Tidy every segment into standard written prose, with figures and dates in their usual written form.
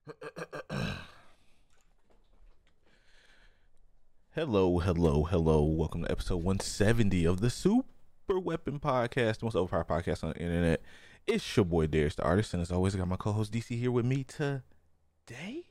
Hello. Welcome to episode 170 of the Super Weapon Podcast, the most overpowered podcast on the internet. It's your boy Darius the Artist, and as always, I got my co-host DC here with me today.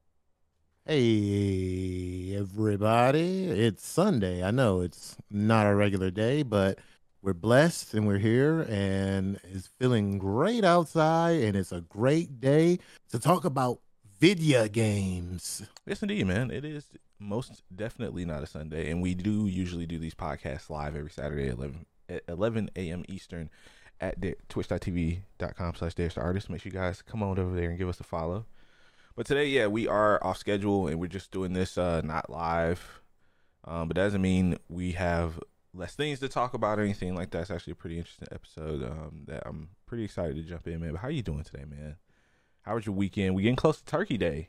Hey, everybody. It's Sunday. I know it's not a regular day, but we're blessed and we're here and it's feeling great outside and it's a great day to talk about video games. Yes, indeed, man. It is most definitely not a Sunday, and we do usually do these podcasts live every Saturday at 11 a.m. Eastern at twitch.tv.com/Darius the Artist. Make sure you guys come on over there and give us a follow. But today, we are off schedule and we're just doing this not live. But that doesn't mean we have less things to talk about or anything like that. It's actually a pretty interesting episode that I'm pretty excited to jump in, man. But how you doing today, man? How was your weekend? We getting close to Turkey Day.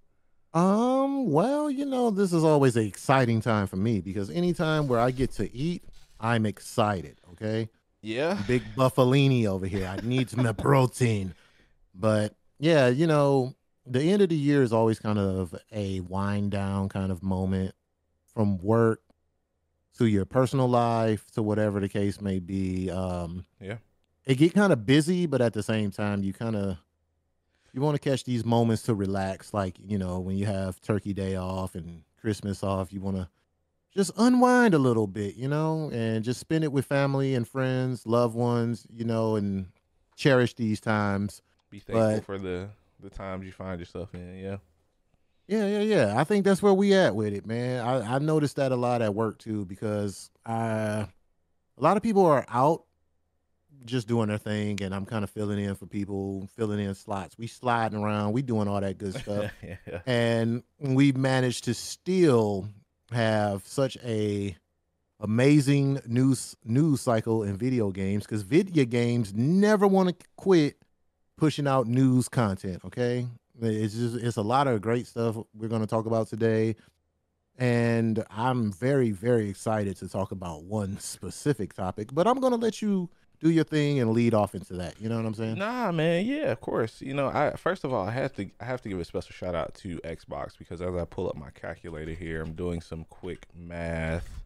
Well, this is always an exciting time for me because anytime where I get to eat, I'm excited, okay? Yeah. Big buffalini over here. I need some protein. But yeah, the end of the year is always kind of a wind down kind of moment from work to your personal life to whatever the case may be. Yeah. It get kind of busy, but at the same time, you want to catch these moments to relax. Like, when you have Turkey Day off and Christmas off, you want to just unwind a little bit, and just spend it with family and friends, loved ones, and cherish these times. Be thankful for the times you find yourself in. Yeah. Yeah. I think that's where we at with it, man. I noticed that a lot at work too, because a lot of people are out just doing their thing, and I'm kind of filling in for people, filling in slots. We sliding around, we doing all that good stuff. Yeah. And we've managed to still have such a amazing news cycle in video games, because video games never want to quit pushing out news content. Okay, it's a lot of great stuff we're going to talk about today, and I'm very, very excited to talk about one specific topic, but I'm going to let you do your thing and lead off into that. You know what I'm saying? Nah, man. Yeah, of course. First of all, I have to give a special shout out to Xbox, because as I pull up my calculator here, I'm doing some quick math.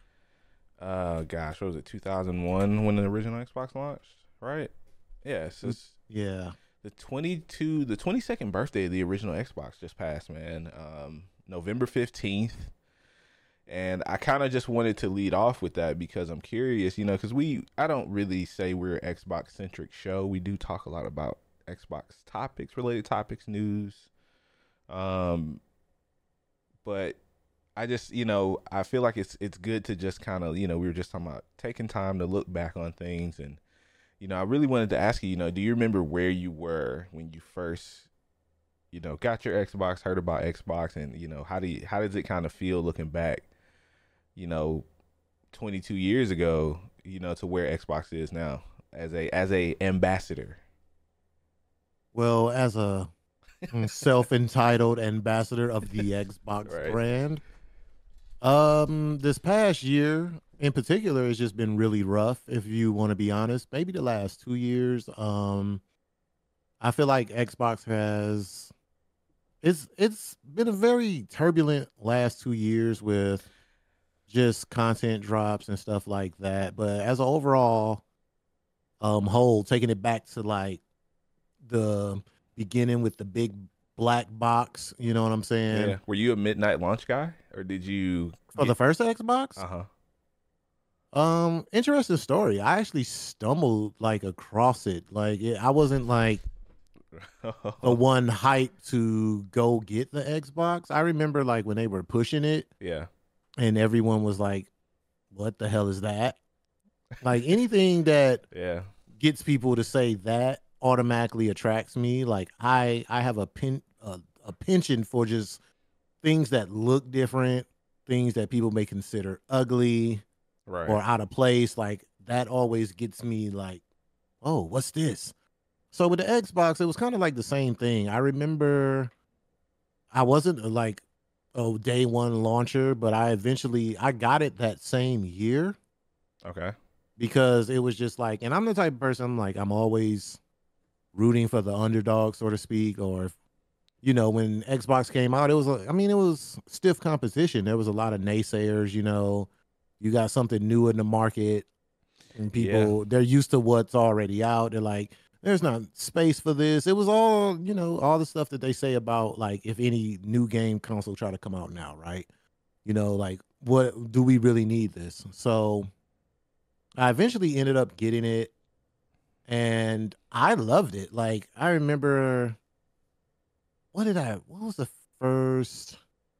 Gosh, what was it? 2001 when the original Xbox launched, right? Yeah, Yeah. The 22nd birthday of the original Xbox just passed, man. November 15th. And I kind of just wanted to lead off with that because I'm curious, because I don't really say we're an Xbox centric show. We do talk a lot about Xbox related topics, news. But I just, I feel like it's good to just kind of, we were just talking about taking time to look back on things. And, I really wanted to ask you, do you remember where you were when you first, got your Xbox, heard about Xbox, and, how does it kind of feel looking back, 22 years ago, to where Xbox is now as a ambassador? Well, as a self-entitled ambassador of the Xbox brand, this past year in particular has just been really rough, if you want to be honest. Maybe the last 2 years. I feel like Xbox it's been a very turbulent last 2 years with just content drops and stuff like that. But as an overall whole, taking it back to like the beginning with the big black box, you know what I'm saying? Yeah. Were you a midnight launch guy, or did you the first Xbox? Interesting story. I actually stumbled like across it. I wasn't like the one hyped to go get the Xbox. I remember like when they were pushing it. Yeah. And everyone was like, what the hell is that? Like anything that gets people to say that automatically attracts me. Like I have a penchant for just things that look different, things that people may consider ugly or out of place. Like that always gets me like, oh, what's this? So with the Xbox, it was kind of like the same thing. I remember I wasn't like a day one launcher, but I got it that same year. Okay. Because it was just like, and I'm the type of person, I'm always rooting for the underdog, so to speak, or when Xbox came out, it was stiff competition. There was a lot of naysayers. You got something new in the market, and people they're used to what's already out. They're like, there's not space for this. It was all all the stuff that they say about like if any new game console try to come out now, right? Like what do we really need this? So I eventually ended up getting it, and I loved it. Like I remember, what was the first?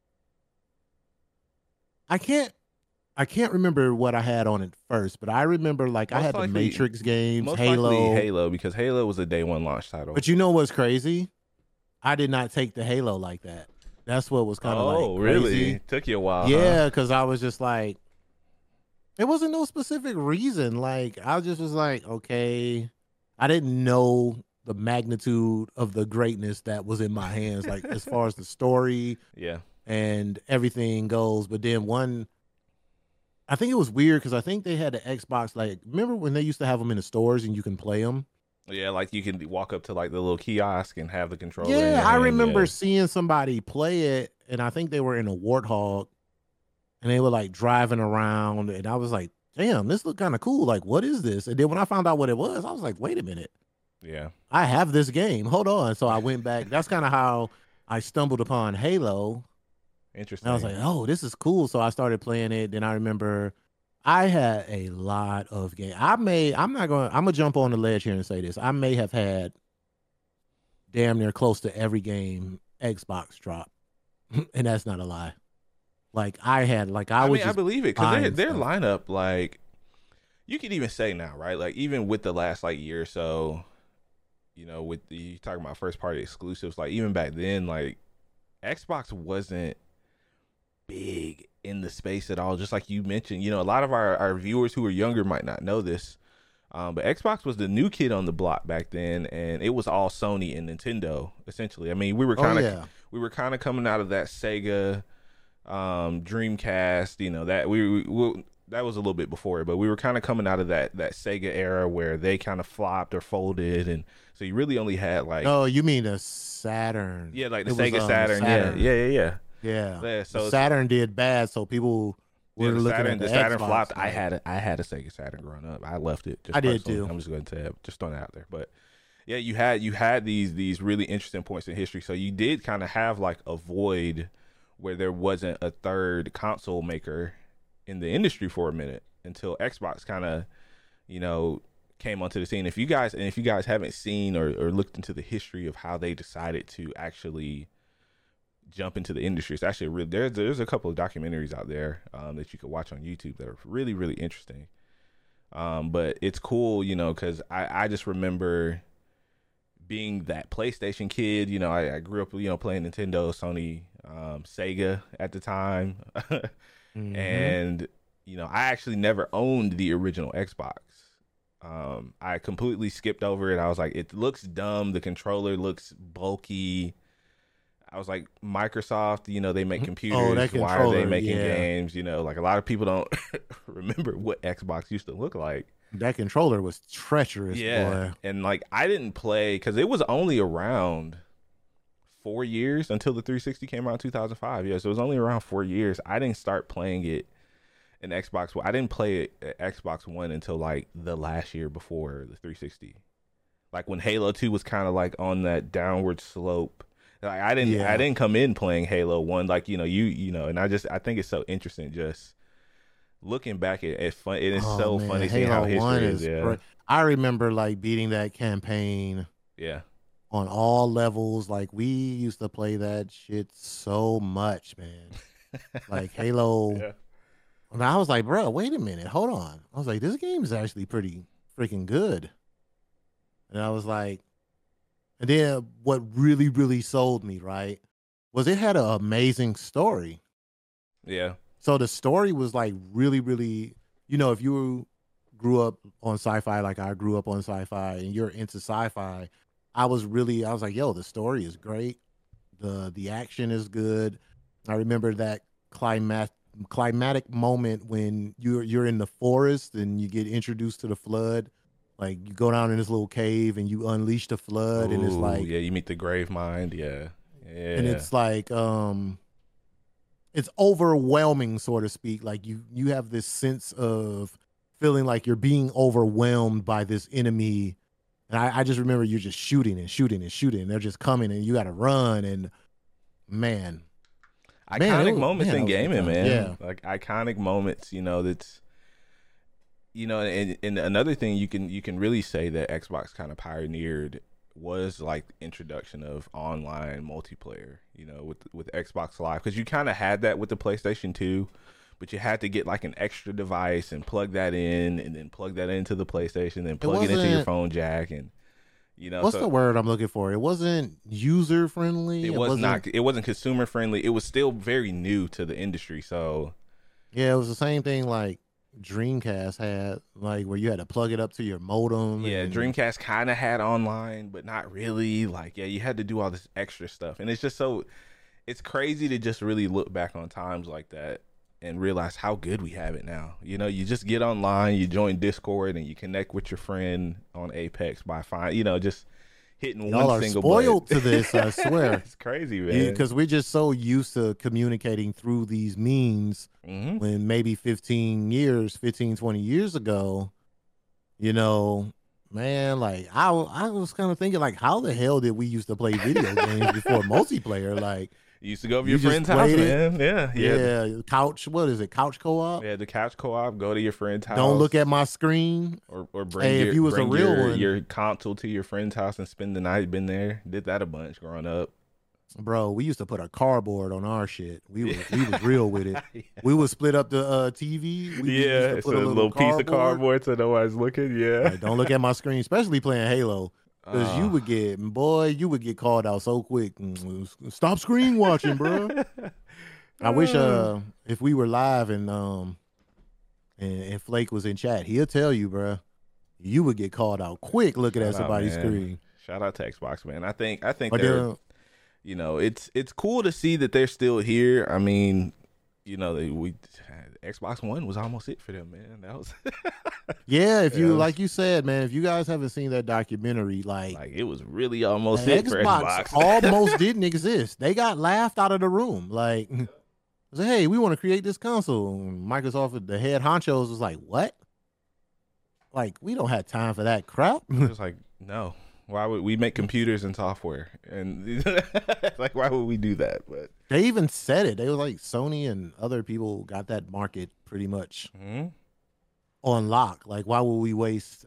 I can't remember what I had on it first, but I remember like I had the Matrix games, most Halo. Halo, because Halo was a day one launch title. But you know what's crazy? I did not take the Halo like that. That's what was kind of like crazy. Really? Took you a while. Yeah, because I was just like, it wasn't no specific reason. Like I just was like, okay, I didn't know the magnitude of the greatness that was in my hands, like as far as the story, and everything goes. But then I think it was weird because I think they had the Xbox. Like, remember when they used to have them in the stores and you can play them? Yeah, like you can walk up to like the little kiosk and have the controller. Yeah, I remember seeing somebody play it, and I think they were in a Warthog, and they were like driving around, and I was like, damn, this looked kind of cool. Like, what is this? And then when I found out what it was, I was like, wait a minute. Yeah. I have this game. Hold on. So I went back. That's kind of how I stumbled upon Halo. Interesting. And I was like, oh, this is cool. So I started playing it. Then I remember I had a lot of games. I'm gonna jump on the ledge here and say this. I may have had damn near close to every game Xbox dropped. And that's not a lie. Like I believe it, because their lineup, like you could even say now, right? Like even with the last like year or so, with you talking about first party exclusives, like even back then, like Xbox wasn't big in the space at all. Just like you mentioned, a lot of our viewers who are younger might not know this, but Xbox was the new kid on the block back then, and it was all Sony and Nintendo essentially. I mean, we were kind of coming out of that Sega, Dreamcast. That we that was a little bit before it, but we were kind of coming out of that Sega era where they kind of flopped or folded, and so you really only had like. Oh, you mean the Saturn? Yeah, like the Sega Saturn. Yeah. Yeah. So Saturn did bad, so people were looking at the Saturn Xbox, flopped. I had a Sega Saturn growing up. I left it. I did too. I'm just going to just throwing it out there, but yeah, you had these really interesting points in history. So you did kind of have like a void where there wasn't a third console maker in the industry for a minute until Xbox kind of, came onto the scene. If you guys haven't seen or looked into the history of how they decided to actually jump into the industry, it's actually really there's a couple of documentaries out there that you could watch on YouTube that are really, really interesting. But it's cool, because I just remember being that PlayStation kid. I grew up, playing Nintendo, Sony, Sega at the time. Mm-hmm. And, I actually never owned the original Xbox. I completely skipped over it. I was like, it looks dumb. The controller looks bulky. I was like, Microsoft, they make computers. Why are they making games? Like a lot of people don't remember what Xbox used to look like. That controller was treacherous, boy. And like I didn't play because it was only around 4 years until the 360 came out in 2005. Yeah, so it was only around 4 years. I didn't start playing it in Xbox. I didn't play it at Xbox One until like the last year before the 360. Like when Halo 2 was kind of like on that downward slope. Like I didn't come in playing Halo 1 like and I think it's so interesting just looking back at fun. It is so funny seeing how history is. Yeah. I remember like beating that campaign. Yeah. On all levels, like we used to play that shit so much, man. Like Halo. Yeah. And I was like, bro, wait a minute, hold on. I was like, this game is actually pretty freaking good. And I was like, and then what really, really sold me, right, was it had an amazing story. Yeah. So the story was like really, really, if you grew up on sci-fi like I grew up on sci-fi and you're into sci-fi, I was like, yo, the story is great. The action is good. I remember that climatic moment when you're in the forest and you get introduced to the flood. Like you go down in this little cave and you unleash the flood. Ooh, and it's like, yeah, you meet the Grave Mind. Yeah. And it's like it's overwhelming, so to speak. Like you have this sense of feeling like you're being overwhelmed by this enemy. And I just remember you just shooting and shooting and shooting. And they're just coming and you got to run. And iconic moments in gaming, man. Yeah. Like iconic moments, that's, and another thing you can really say that Xbox kind of pioneered was like the introduction of online multiplayer, with Xbox Live, because you kind of had that with the PlayStation 2, but you had to get like an extra device and plug that in, and then plug that into the PlayStation, then plug it into your phone jack, and what's the word I'm looking for? It wasn't user friendly. It wasn't consumer friendly. It was still very new to the industry. So yeah, it was the same thing like Dreamcast had, like where you had to plug it up to your modem. Yeah, Dreamcast kind of had online, but not really. Like, yeah, you had to do all this extra stuff, and it's just it's crazy to just really look back on times like that and realize how good we have it now. You just get online, you join Discord, and you connect with your friend on Apex by just hitting Y'all one are single spoiled button. to this, I swear. It's crazy, man. Because we're just so used to communicating through these means when maybe 20 years ago, man, like I was kind of thinking, like, how the hell did we used to play video games before multiplayer? Like, you used to go over your friend's house, man. Yeah. Couch, what is it? Couch co-op? Yeah, the couch co-op. Go to your friend's house. Don't look at my screen. Or bring your console to your friend's house and spend the night. Been there. Did that a bunch growing up. Bro, we used to put a cardboard on our shit. We was real with it. Yeah. We would split up the TV. Put a little piece of cardboard so nobody's looking. Yeah. Like, don't look at my screen, especially playing Halo. Because you would get called out so quick. Stop screen watching, bro. I wish if we were live and Flake was in chat, he'll tell you, bro. You would get called out quick looking at somebody's screen. Shout out to Xbox, man. I think they're, it's cool to see that they're still here. I mean, Xbox One was almost it for them, man. That was yeah. Like you said, man, if you guys haven't seen that documentary, like it was really almost it for Xbox. Almost didn't exist. They got laughed out of the room. Like, say, hey, we want to create this console. And Microsoft, the head honchos, was like, what? Like, we don't have time for that crap. It was like, no. Why would we make computers and software? And like, why would we do that? But they even said it. They were like, Sony and other people got that market pretty much on lock. Like, why would we waste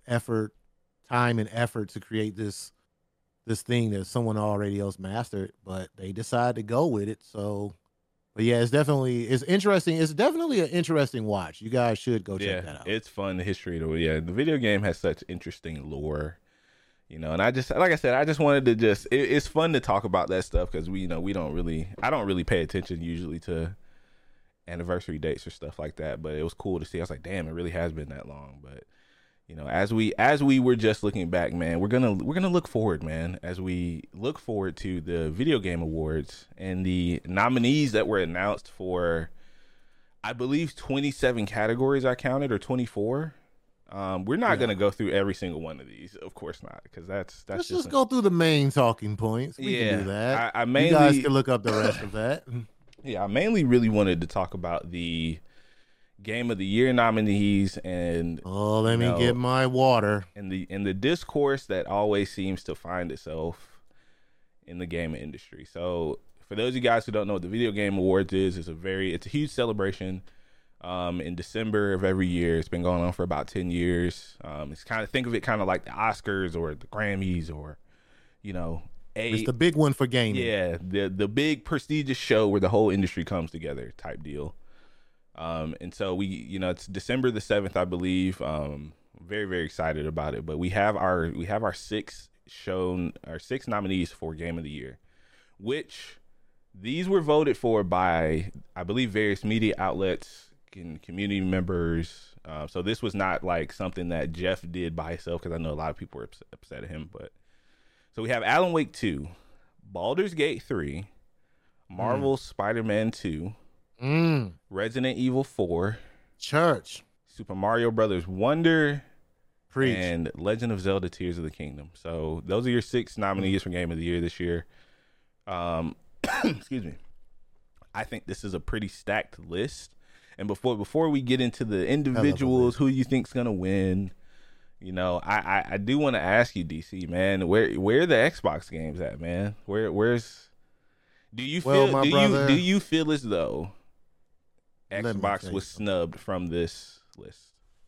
time and effort to create this thing that someone already else mastered? But they decided to go with it. So, but yeah, it's interesting. It's definitely an interesting watch. You guys should go check that out. It's fun. The history of it. Yeah, the video game has such interesting lore. And like I said, I just wanted to it's fun to talk about that stuff because I don't really pay attention usually to anniversary dates or stuff like that, but it was cool to see. I was like, damn, it really has been that long. But as we were just looking back, man, we're gonna look forward, man, as we look forward to the Video Game Awards and the nominees that were announced for, I believe, 27 categories I counted, or 24. We're not going to go through every single one of these, of course not, because that's let's just go through the main talking points. We can do that. I mainly, you guys can look up the rest of that. Yeah, I mainly really wanted to talk about the Game of the Year nominees and let me get my water and the discourse that always seems to find itself in the gaming industry. So for those of you guys who don't know what the Video Game Awards is, it's a huge celebration. In December of every year. It's been going on for about 10 years. It's think of it kind of like the Oscars or the Grammys, or it's the big one for gaming. Yeah, the big prestigious show where the whole industry comes together type deal. And so we, it's December the 7th, I believe. Very, very excited about it. But we have our six nominees for Game of the Year, which these were voted for by, I believe, various media outlets and community members. So this was not like something that Jeff did by himself, because I know a lot of people were upset at him. But so we have Alan Wake 2, Baldur's Gate 3, Marvel's Spider-Man 2, Resident Evil 4, Super Mario Brothers Wonder, and Legend of Zelda Tears of the Kingdom. So those are your six nominees for Game of the Year this year. excuse me, I think this is a pretty stacked list. And before we get into the individuals, who you think's gonna win, you know, I do want to ask you, DC, man, where are the Xbox games at, man? Where's do you feel do you feel as though Xbox was snubbed from this list?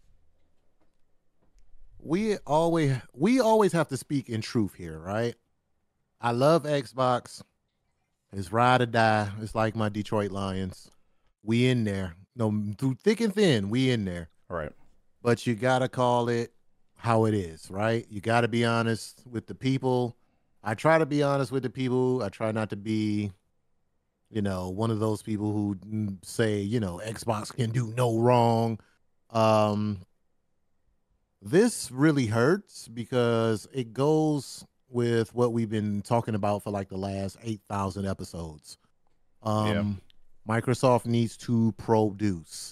We always have to speak in truth here, right? I love Xbox. It's ride or die. It's like my Detroit Lions. We in there. No, through thick and thin, we in there. All right. But you got to call it how it is, right? You got to be honest with the people. I try to be honest with the people. I try not to be, one of those people who say, Xbox can do no wrong. This really hurts because it goes with what we've been talking about for like the last 8,000 episodes. Microsoft needs to produce.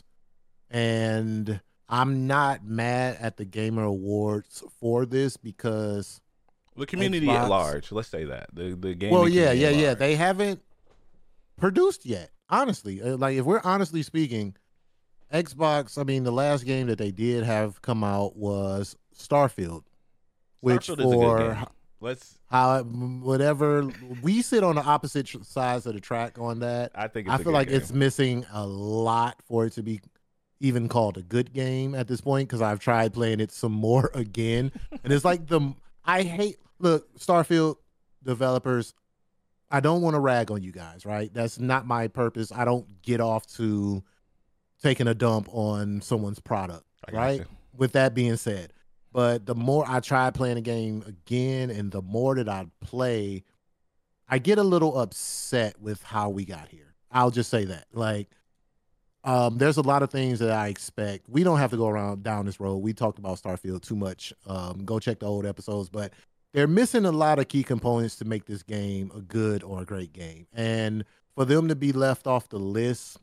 And I'm not mad at the Gamer Awards for this because the community at large, let's say that. The gaming Well, yeah. They haven't produced yet. Honestly, like if we're honestly speaking, Xbox, I mean, the last game that they did have come out was Starfield, which Starfield is a good game. Whatever, we sit on the opposite sides of the track on that. I feel like it's missing a lot for it to be even called a good game at this point, because I've tried playing it some more again, and it's like Starfield developers, I don't want to rag on you guys, right? That's not my purpose. I don't get off to taking a dump on someone's product, right? With that being said, but the more I try playing a game again and the more that I play, I get a little upset with how we got here. I'll just say that. Like, there's a lot of things that I expect. We don't have to go down this road. We talked about Starfield too much. Go check the old episodes, but they're missing a lot of key components to make this game a good or a great game. And for them to be left off the list,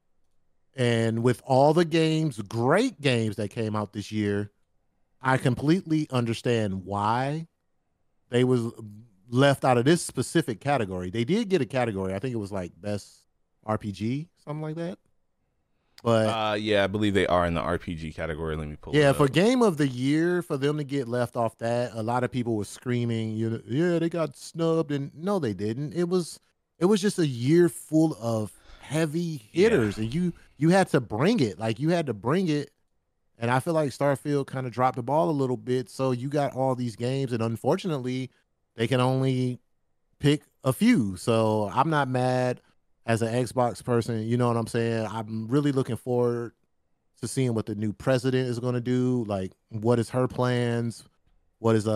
and with all the games, great games that came out this year, I completely understand why they was left out of this specific category. They did get a category. I think it was like best RPG, something like that. But I believe they are in the RPG category. Let me pull it up. For game of the year, for them to get left off that, a lot of people were screaming, they got snubbed, and no, they didn't. It was just a year full of heavy hitters, and you had to bring it. Like, you had to bring it. And I feel like Starfield kind of dropped the ball a little bit. So you got all these games, and unfortunately, they can only pick a few. So I'm not mad as an Xbox person. You know what I'm saying? I'm really looking forward to seeing what the new president is going to do. Like, what is her plans? What is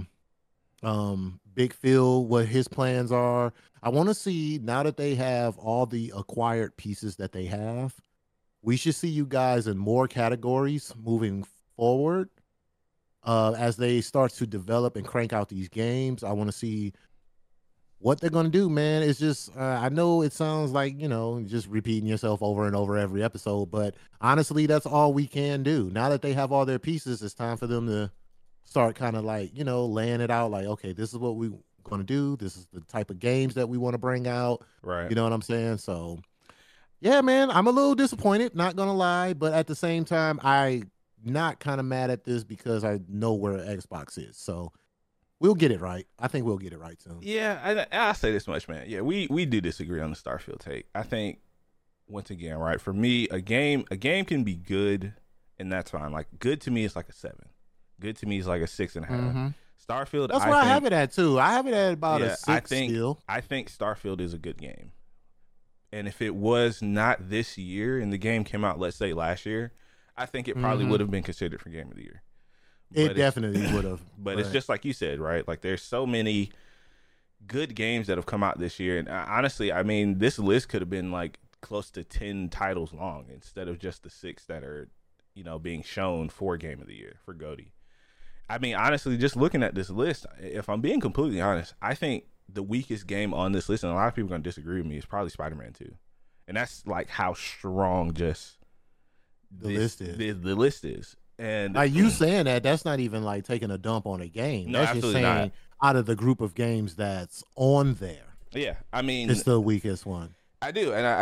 Big Phil, what his plans are. I want to see, now that they have all the acquired pieces that they have, we should see you guys in more categories moving forward as they start to develop and crank out these games. I want to see what they're going to do, man. It's just, I know it sounds like, just repeating yourself over and over every episode, but honestly, that's all we can do. Now that they have all their pieces, it's time for them to start kind of like, laying it out like, okay, this is what we're going to do. This is the type of games that we want to bring out. Right. You know what I'm saying? So, yeah, man, I'm a little disappointed, not going to lie. But at the same time, I'm not kind of mad at this because I know where Xbox is. So we'll get it right. I think we'll get it right soon. Yeah, I'll say this much, man. Yeah, we do disagree on the Starfield take. I think, once again, right, for me, a game can be good, and that's fine. Like, good to me is like a 7. Good to me is like a 6.5. Mm-hmm. Starfield, that's where I have it at too. I have it at about a 6 still. I think Starfield is a good game. And if it was not this year and the game came out, let's say last year, I think it probably would have been considered for Game of the Year. It definitely would have. But it's just like you said, right? Like, there's so many good games that have come out this year. And honestly, I mean, this list could have been like close to 10 titles long instead of just the 6 that are, being shown for Game of the Year, for GOTY. I mean, honestly, just looking at this list, if I'm being completely honest, I think the weakest game on this list, and a lot of people are going to disagree with me, is probably Spider-Man 2. And that's like how strong just the list is. And like, you saying that's not even like taking a dump on a game. No, that's just saying not. Out of the group of games that's on there. Yeah, I mean, it's the weakest one. I do, and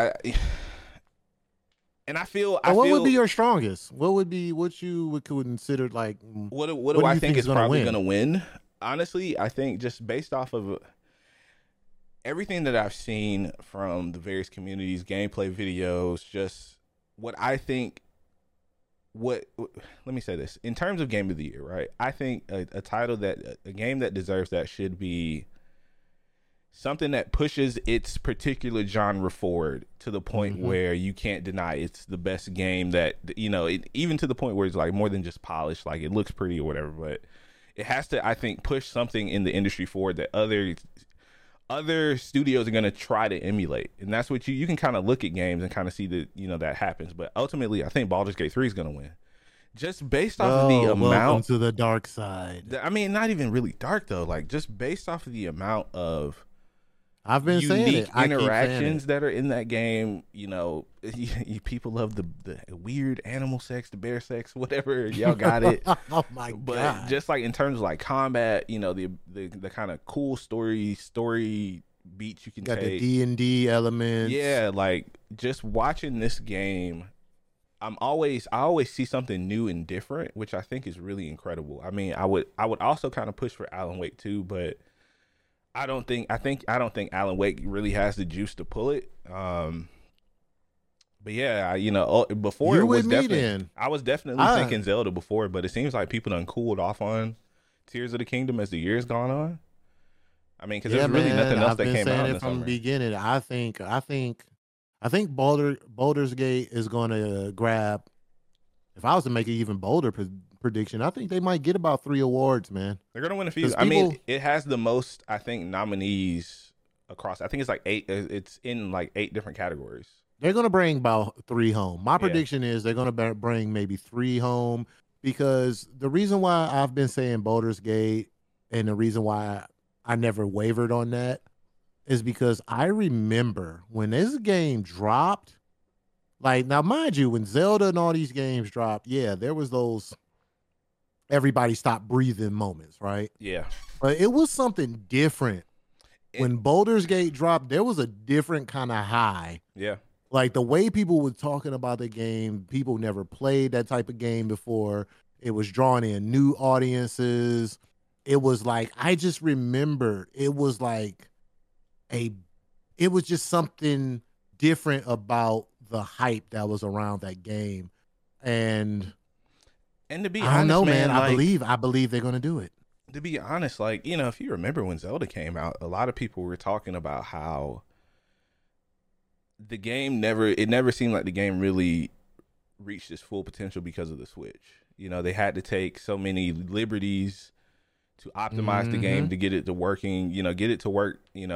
I feel. What would be your strongest? What would be what you would consider like? What do I think is probably going to win? Honestly, I think just based off of everything that I've seen from the various communities, gameplay videos, just what I think. Let me say this in terms of game of the year, right? I think a title a game that deserves that should be something that pushes its particular genre forward to the point where you can't deny it's the best game that, even to the point where it's like more than just polished, like it looks pretty or whatever, but it has to, I think, push something in the industry forward that other studios are going to try to emulate. And that's what you can kind of look at games and kind of see that, that happens. But ultimately, I think Baldur's Gate 3 is going to win. Just based off of the amount. Welcome to the dark side. I mean, not even really dark, though. Like, just based off of the amount of I've been unique interactions that are in that game. People love the weird animal sex, the bear sex, whatever. Y'all got it. Oh my god! But just like in terms of like combat, the kind of cool story beats you can got take. The D&D elements. Yeah, like just watching this game, I always see something new and different, which I think is really incredible. I mean, I would also kind of push for Alan Wake 2, but I don't think Alan Wake really has the juice to pull it. But yeah, before you it was definitely, I was definitely thinking Zelda before, but it seems like people done cooled off on Tears of the Kingdom as the years gone on. I mean, because there's really nothing else that came out in the from summer. the beginning. I think Baldur's Gate is going to grab. If I was to make an even bolder prediction, I think they might get about 3 awards, man. They're going to win a few. I mean, it has the most, I think, nominees across. I think it's like 8. It's in like 8 different categories. They're going to bring about 3 home. My prediction is they're going to bring maybe 3 home, because the reason why I've been saying Baldur's Gate and the reason why I never wavered on that is because I remember when this game dropped. Like, now, mind you, when Zelda and all these games dropped, yeah, there was those everybody stopped breathing moments, right? Yeah. But it was something different. When Baldur's Gate dropped, there was a different kind of high. Yeah. Like, the way people were talking about the game, people never played that type of game before. It was drawing in new audiences. It was like, I just remember it was like it was just something different about the hype that was around that game. And to be honest, I don't know, man. like, I believe they're going to do it. To be honest, like, if you remember when Zelda came out, a lot of people were talking about how the game never seemed like the game really reached its full potential because of the Switch. They had to take so many liberties to optimize the game to get it to working, get it to work.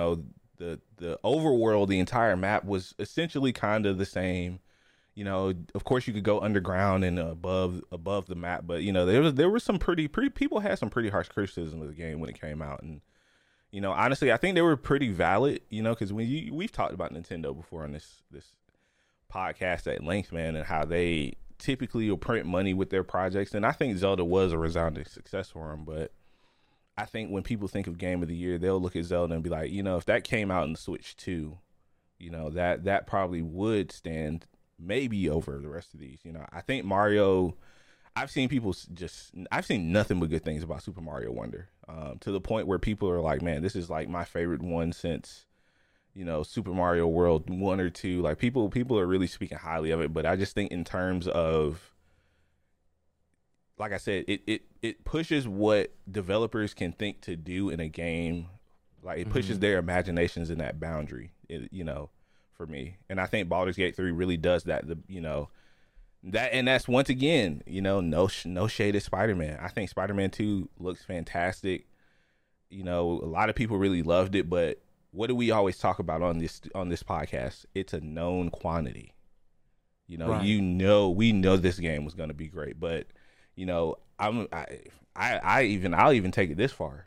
The overworld, the entire map was essentially kind of the same. Of course you could go underground and above the map, but there was some pretty people had some pretty harsh criticism of the game when it came out, and honestly I think they were pretty valid, because we've talked about Nintendo before on this podcast at length, man, and how they typically will print money with their projects, and I think Zelda was a resounding success for them. But I think when people think of game of the year, they'll look at Zelda and be like, if that came out in the Switch 2, that probably would stand maybe over the rest of these. I think Mario, I've seen nothing but good things about Super Mario Wonder, to the point where people are like, man, this is like my favorite one since, Super Mario World 1 or 2. Like, people are really speaking highly of it. But I just think in terms of, like I said, it pushes what developers can think to do in a game. Like, it pushes their imaginations in that boundary, for me. And I think Baldur's Gate 3 really does that. That's once again, no shade at Spider-Man. I think Spider-Man 2 looks fantastic. A lot of people really loved it, but what do we always talk about on this podcast? It's a known quantity. Right. We know this game was going to be great, but I'll even take it this far.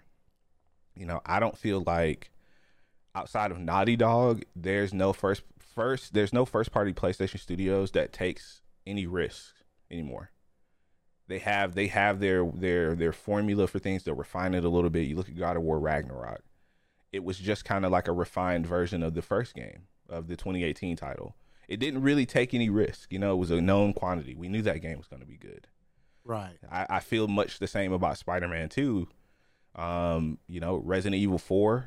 I don't feel like outside of Naughty Dog, there's no first party PlayStation studios that takes any risks anymore. They have their formula for things. They'll refine it a little bit. You look at God of War Ragnarok. it was just kind of like a refined version of the first game of the 2018 title. It didn't really take any risk. You know, it was a known quantity. We knew that game was going to be good. Right. I feel much the same about Spider-Man 2. You know, Resident Evil 4.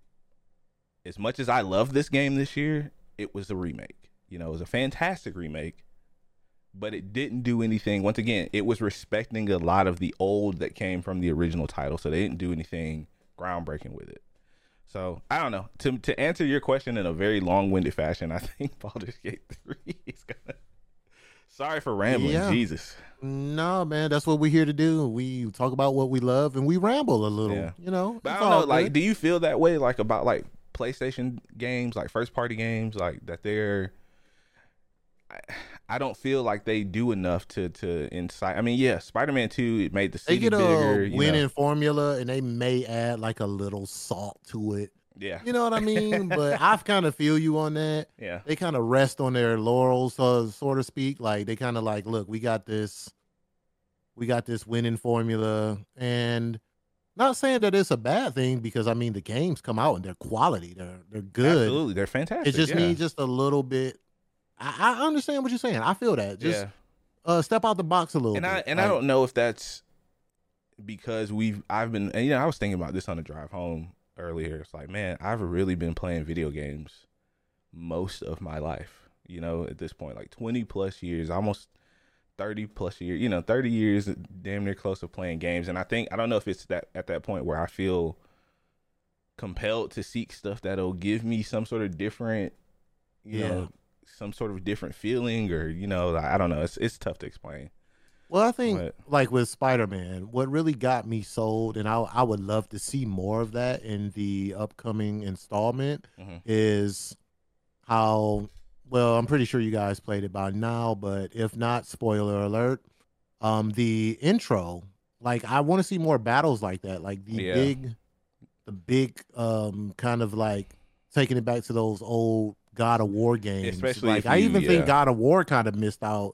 As much as I love this game this year, it was a remake. You know, it was a fantastic remake, but it didn't do anything. Once again, it was respecting a lot of the old that came from the original title, so they didn't do anything groundbreaking with it. So, I don't know. To answer your question in a very long-winded fashion, I think Baldur's Gate 3 is going to... Sorry for rambling. Yeah. Jesus. No, man, that's what we're here to do. We talk about what we love and we ramble a little, you know. But I don't know, like, do you feel that way, like, about, like, PlayStation games, like, first-party games, like, that they're... I don't feel like they do enough to incite. I mean, yeah, Spider-Man 2, it made the city bigger. They get a winning formula, and they may add, like, a little salt to it. Yeah. You know what I mean? But I kind of feel you on that. Yeah. They kind of rest on their laurels, so to speak. Like, they kind of like, look, we got this winning formula. And not saying that it's a bad thing, because, I mean, the games come out and they're quality. They're good. Absolutely. They're fantastic. It just needs just a little bit. I understand what you're saying. I feel that. Just step out the box a little bit. I don't know if that's because I've been, and, you know, I was thinking about this on the drive home earlier. It's like, man, I've really been playing video games most of my life, you know, at this point, like 20 plus years, almost 30 plus years, you know, 30 years, damn near close to playing games. And I don't know if it's that at that point where I feel compelled to seek stuff that'll give me some sort of different, you know, some sort of different feeling, or, you know, I don't know. It's tough to explain. Well, I think like with Spider-Man, what really got me sold, and I would love to see more of that in the upcoming installment, is how, well, I'm pretty sure you guys played it by now, but if not, spoiler alert, the intro, like, I want to see more battles like that, like the big kind of like taking it back to those old God of War games. Especially like, I even think God of War kind of missed out.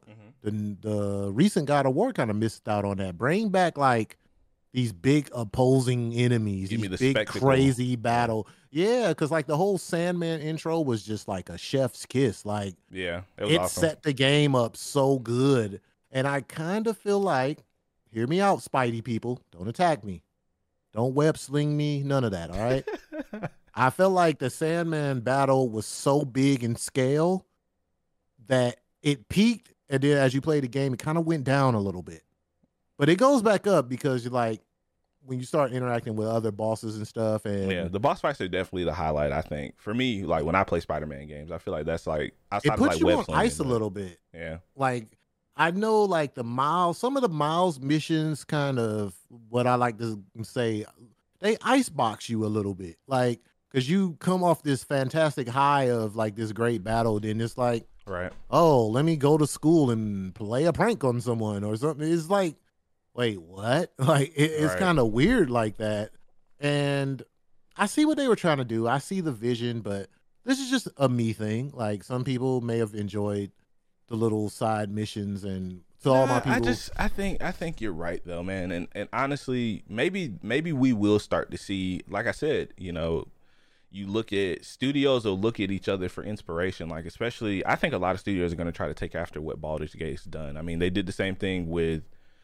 The recent God of War kind of missed out on that. Bring back like these big opposing enemies, these big spectacle. Crazy battle. Yeah, because like the whole Sandman intro was just like a chef's kiss. Like, it awesome. Set the game up so good. And I kind of feel like, hear me out, Spidey people, don't attack me, don't web sling me, none of that. All right. I felt like the Sandman battle was so big in scale that it peaked. And then as you play the game, it kind of went down a little bit, but it goes back up because you're like, when you start interacting with other bosses and stuff. And the boss fights are definitely the highlight. I think for me, like when I play Spider-Man games, I feel like that's like, it puts you on ice a little bit. Yeah. Like, I know like some of the Miles missions, kind of what I like to say, they icebox you a little bit. Like, cause you come off this fantastic high of like this great battle. Then it's like, right. Oh, let me go to school and play a prank on someone or something. It's like, wait, what? Like, it's kind of weird like that. And I see what they were trying to do. I see the vision, but this is just a me thing. Like, some people may have enjoyed the little side missions, and to all my people, I think you're right though, man. And honestly, maybe we will start to see, like I said, you know, you look at studios will look at each other for inspiration. Like, especially, I think a lot of studios are going to try to take after what Baldur's Gate's done. I mean, they did the same thing with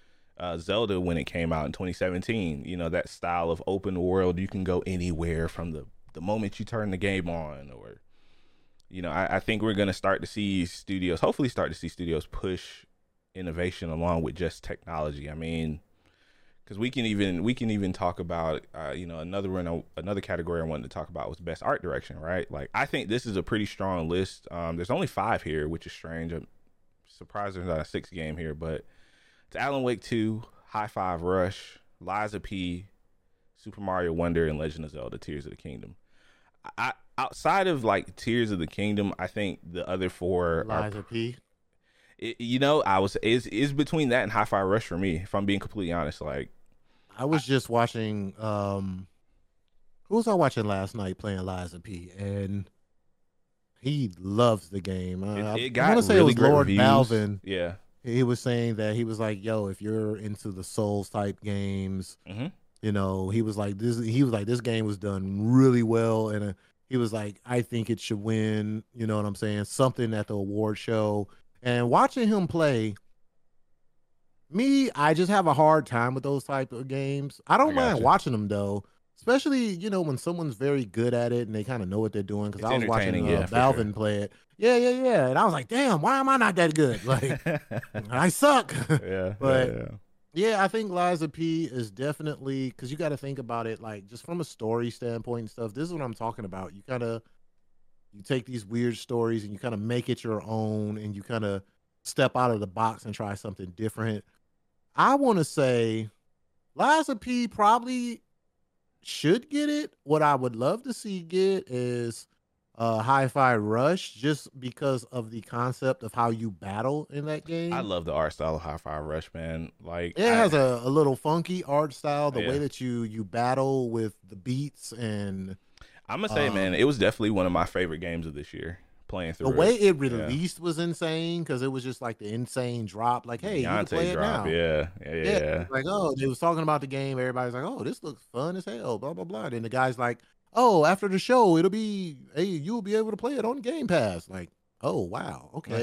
Zelda when it came out in 2017. You know, that style of open world, you can go anywhere from the moment you turn the game on, or, you know, I think we're going to start to see studios, hopefully start to see studios push innovation along with just technology. I mean, because we can even talk about, you know, another category I wanted to talk about was best art direction, right? Like, I think this is a pretty strong list. There's only 5 here, which is strange. I'm surprised there's not a 6th game here, but it's Alan Wake 2, High Five Rush, Lies of P, Super Mario Wonder, and Legend of Zelda: Tears of the Kingdom. Outside of like Tears of the Kingdom, I think the other 4 Lies of P. You know, is between that and High Five Rush for me, if I'm being completely honest. Like, I was just watching, who was I watching last night playing Lies of P, and he loves the game. I want to say really, it was Lord reviews. Balvin. Yeah. He was saying that he was like, yo, if you're into the Souls type games, You know, he was like this game was done really well, and he was like, I think it should win. You know what I'm saying? Something at the award show. And watching him play, I just have a hard time with those type of games. I don't mind watching them though, especially when someone's very good at it and they kind of know what they're doing. Because I was watching Balvin play it. Yeah, and I was like, damn, why am I not that good? Like, I suck. But. Yeah, I think Lies of P is definitely, because you got to think about it, like just from a story standpoint and stuff. This is what I'm talking about. You take these weird stories and you kind of make it your own, and you kind of step out of the box and try something different. I want to say Lies of P probably should get it. What I would love to see get is Hi-Fi Rush, just because of the concept of how you battle in that game. I love the art style of Hi-Fi Rush, man. Like, it has a little funky art style, the way that you battle with the beats. And I'm gonna say, man, it was definitely one of my favorite games of this year. Playing through the way it released was insane, because it was just like the insane drop. Like, hey, Beyonce you can play drop, it now. Yeah. Like, oh, they was talking about the game. Everybody's like, oh, this looks fun as hell. Blah blah blah. Then the guy's like, oh, after the show, you'll be able to play it on Game Pass. Like, oh wow, okay.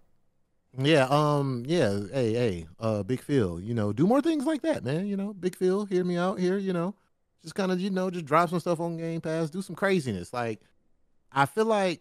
Yeah, hey, Big Phil, do more things like that, man. Big Phil, hear me out here, just kind of, just drop some stuff on Game Pass, do some craziness. Like, I feel like,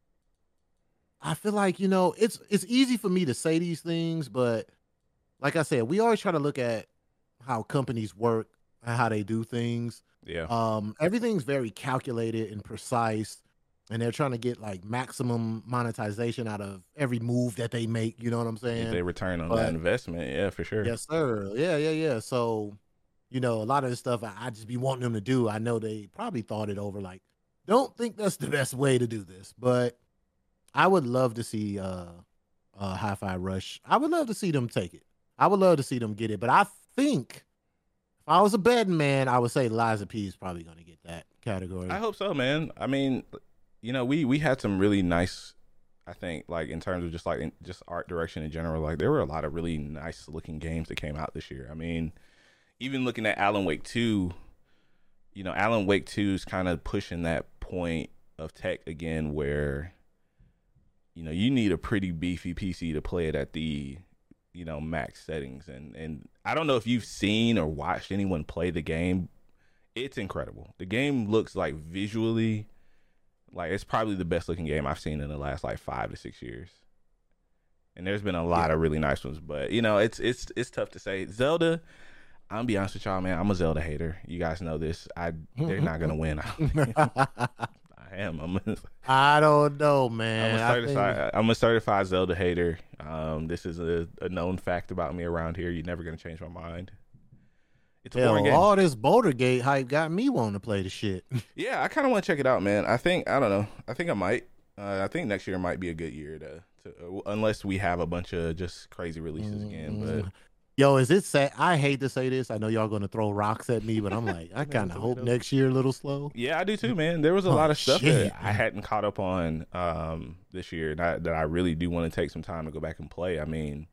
it's easy for me to say these things, but like I said, we always try to look at how companies work and how they do things. Yeah. Everything's very calculated and precise, and they're trying to get like maximum monetization out of every move that they make. You know what I'm saying? They return on that investment. Yeah, for sure. Yes, sir. Yeah. So, a lot of the stuff I just be wanting them to do, I know they probably thought it over. Like, don't think that's the best way to do this, but I would love to see Hi-Fi Rush. I would love to see them take it. I would love to see them get it. But I think, if I was a betting man, I would say Lies of P is probably going to get that category. I hope so, man. I mean, we had some really nice, I think, like in terms of just art direction in general. Like, there were a lot of really nice looking games that came out this year. I mean, even looking at Alan Wake 2, Alan Wake 2 is kind of pushing that point of tech again, where you need a pretty beefy PC to play it at the max settings, and I don't know if you've seen or watched anyone play the game. It's incredible. The game looks like visually, like it's probably the best looking game I've seen in the last like 5 to 6 years. And there's been a lot of really nice ones, but it's tough to say. Zelda, I'm gonna be honest with y'all, man, I'm a Zelda hater. You guys know this. They're not gonna win. I am. I don't know, man. I'm a certified Zelda hater. This is a known fact about me around here. You're never gonna change my mind. It's a boring game. All this Boulder Gate hype got me wanting to play the shit. Yeah, I kind of want to check it out, man. I don't know. I think I might. I think next year might be a good year to unless we have a bunch of just crazy releases again. But yo, is it sad? I hate to say this. I know y'all going to throw rocks at me, but I'm like, I kind of hope next year a little slow. Yeah, I do too, man. There was a lot of stuff that I hadn't caught up on this year that I really do want to take some time to go back and play. I mean,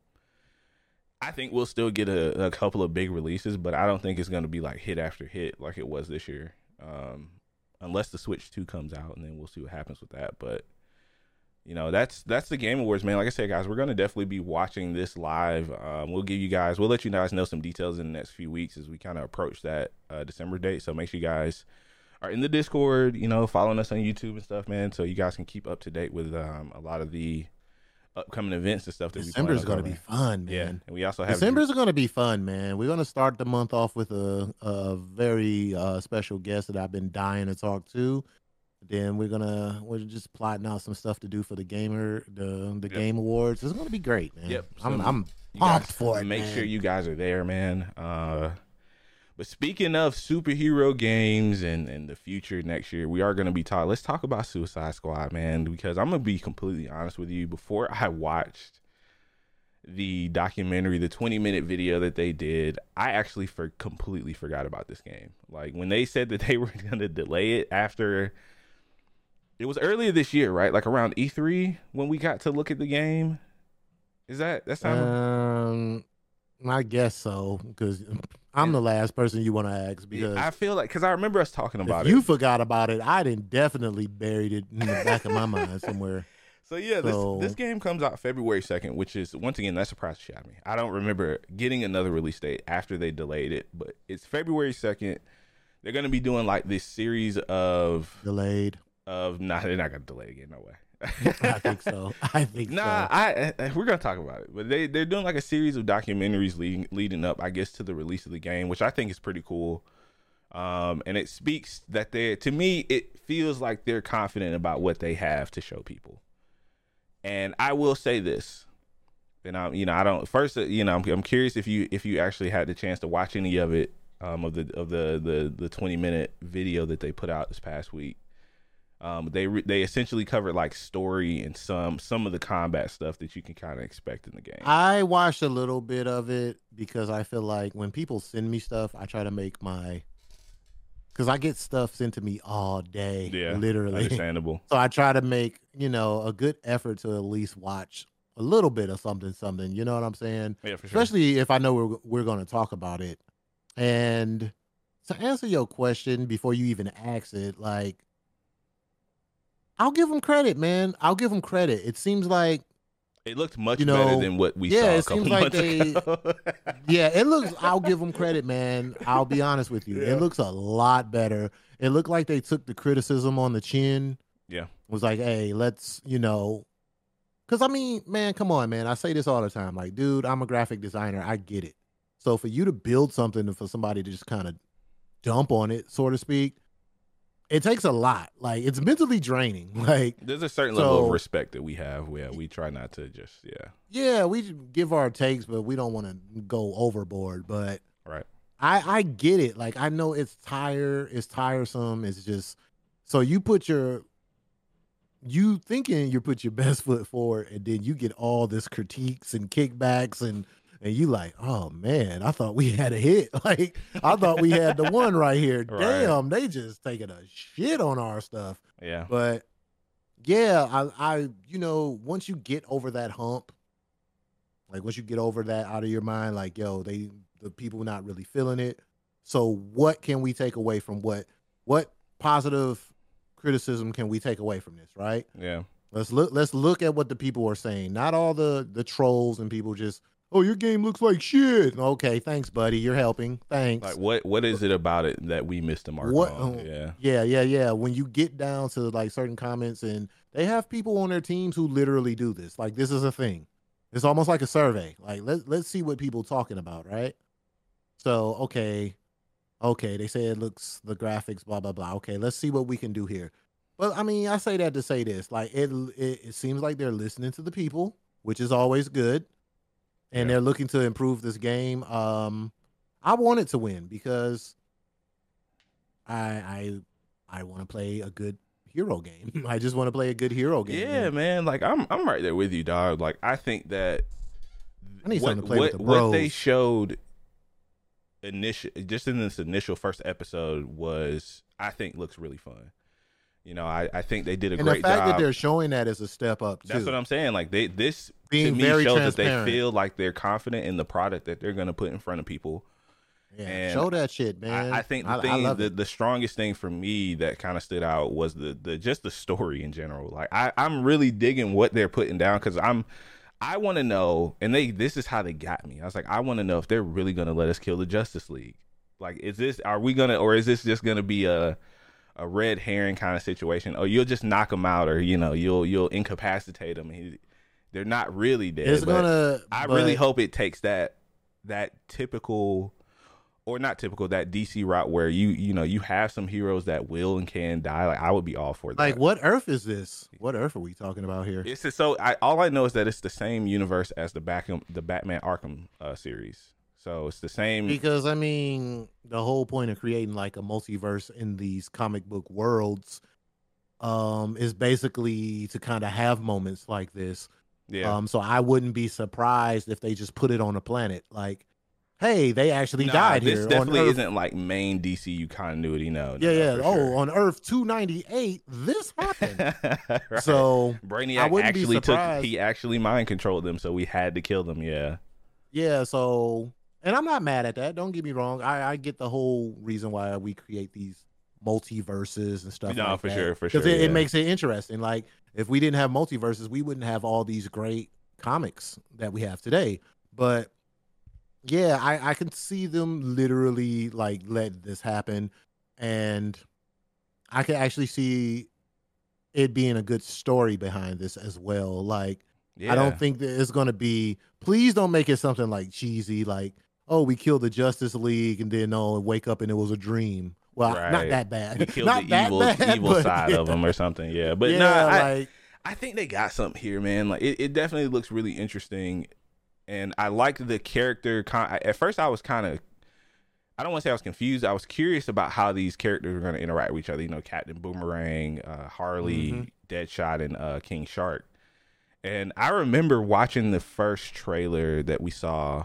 I think we'll still get a couple of big releases, but I don't think it's going to be like hit after hit like it was this year. Unless the Switch 2 comes out, and then we'll see what happens with that. But that's the Game Awards, man. Like I said, guys, we're going to definitely be watching this live. We'll let you guys know some details in the next few weeks as we kind of approach that December date. So make sure you guys are in the Discord, following us on YouTube and stuff, man, so you guys can keep up to date with a lot of the upcoming events and stuff that December's going to be fun, man. Yeah, and we also have December's going to be fun, man. We're going to start the month off with a very special guest that I've been dying to talk to. Then we're just plotting out some stuff to do for the Game Awards. It's going to be great, man. Yep. So I'm pumped for it. Make sure you guys are there, man. But speaking of superhero games and the future next year, we are going to be talking. Let's talk about Suicide Squad, man, because I'm going to be completely honest with you. Before I watched the documentary, the 20-minute video that they did, I actually completely forgot about this game. Like, when they said that they were going to delay it after, it was earlier this year, right? Like around E3 when we got to look at the game. Is that sound? I guess so, because I'm the last person you want to ask because I feel like because I remember us talking about it. You forgot about it. I didn't definitely buried it in the back of my mind somewhere. So yeah, this game comes out February 2nd, which is once again that surprise shot me. I don't remember getting another release date after they delayed it, but it's February 2nd. They're gonna be doing like this series of delayed. They're not gonna delay again. No way. I think so. We're gonna talk about it, but they're doing like a series of documentaries leading up, I guess, to the release of the game, which I think is pretty cool. And it speaks that to me, it feels like they're confident about what they have to show people. And I will say this, and I'm curious if you actually had the chance to watch any of it, of the 20-minute video that they put out this past week. They essentially covered like story and some of the combat stuff that you can kind of expect in the game. I watched a little bit of it because I feel like when people send me stuff, I try to make because I get stuff sent to me all day, literally. Understandable. So I try to make, a good effort to at least watch a little bit of something. You know what I'm saying? Yeah, for sure. Especially if I know we're going to talk about it. And to answer your question before you even ask it, like, I'll give them credit, man. I'll give them credit. It seems like it looked much better than what we saw a couple months ago. It looks, I'll give them credit, man. I'll be honest with you. Yeah. It looks a lot better. It looked like they took the criticism on the chin. Yeah. Was like, hey, let's, because I mean, man, come on, man. I say this all the time. Like, dude, I'm a graphic designer. I get it. So for you to build something and for somebody to just kind of dump on it, so to speak, it takes a lot. Like, it's mentally draining. Like, there's a certain level of respect that we have where we try not to just yeah, we give our takes, but we don't want to go overboard. But right, I get it. Like, I know it's tiresome. It's just so you put your best foot forward, and then you get all this critiques and kickbacks and you like, oh man, I thought we had a hit. Like, I thought we had the one right here. Right. Damn, they just taking a shit on our stuff. Yeah. But yeah, I once you get over that hump, like once you get over that out of your mind, like, yo, the people not really feeling it. So what can we take away from what positive criticism can we take away from this, right? Yeah. Let's look at what the people are saying. Not all the trolls and people just, oh, your game looks like shit. Okay, thanks, buddy. You're helping. Thanks. Like, what is it about it that we missed the mark on? Yeah. When you get down to like certain comments, and they have people on their teams who literally do this. Like, this is a thing. It's almost like a survey. Like, let's see what people talking about, right? So, okay, they say it looks, the graphics, blah, blah, blah. Okay, let's see what we can do here. But, I mean, I say that to say this. Like, it seems like they're listening to the people, which is always good. And they're looking to improve this game. I want it to win because I want to play a good hero game. I just want to play a good hero game. Yeah, man. Like, I'm right there with you, dog. Like, I think that I need something to play with the bros. What they showed just in this initial first episode I think looks really fun. I think they did a great job. And the fact that they're showing that is a step up, too. That's what I'm saying. Like, this being to me very shows that they feel like they're confident in the product that they're going to put in front of people. Yeah, and show that shit, man. I think the strongest thing for me that kind of stood out was just the story in general. Like, I'm really digging what they're putting down because I want to know, and this is how they got me. I was like, I want to know if they're really going to let us kill the Justice League. Like, or is this just going to be a red herring kind of situation? Or you'll just knock them out, or you'll incapacitate them. They're not really dead. I really hope it takes that typical, or not typical, that DC route where you have some heroes that will and can die. Like, I would be all for that. Like, what Earth is this? What Earth are we talking about here? All I know is that it's the same universe as the Batman Arkham series. So it's the same. Because, I mean, the whole point of creating like a multiverse in these comic book worlds is basically to kind of have moments like this. Yeah. So I wouldn't be surprised if they just put it on a planet. Like, hey, they actually died here. This definitely isn't like main DCU continuity. No. Yeah. Sure. On Earth 298, this happened. Right. So Brainiac actually mind controlled them, so we had to kill them. Yeah. Yeah. So And I'm not mad at that. Don't get me wrong. I get the whole reason why we create these multiverses and stuff like for that. sure, Because it makes it interesting. Like if we didn't have multiverses, we wouldn't have all these great comics that we have today. But yeah, I can see them literally like let this happen. And I can actually see it being a good story behind this as well. Like, I don't think that it's going to be, please don't make it something like cheesy, like, oh, we killed the Justice League and then wake up and it was a dream. Well, not that bad. We killed not the evil side of them or something. Yeah. But I think they got something here, man. Like it definitely looks really interesting. And I like the character. At first I was kind of, I don't want to say I was confused. I was curious about how these characters were going to interact with each other. You know, Captain Boomerang, Harley, Deadshot, and King Shark. And I remember watching the first trailer that we saw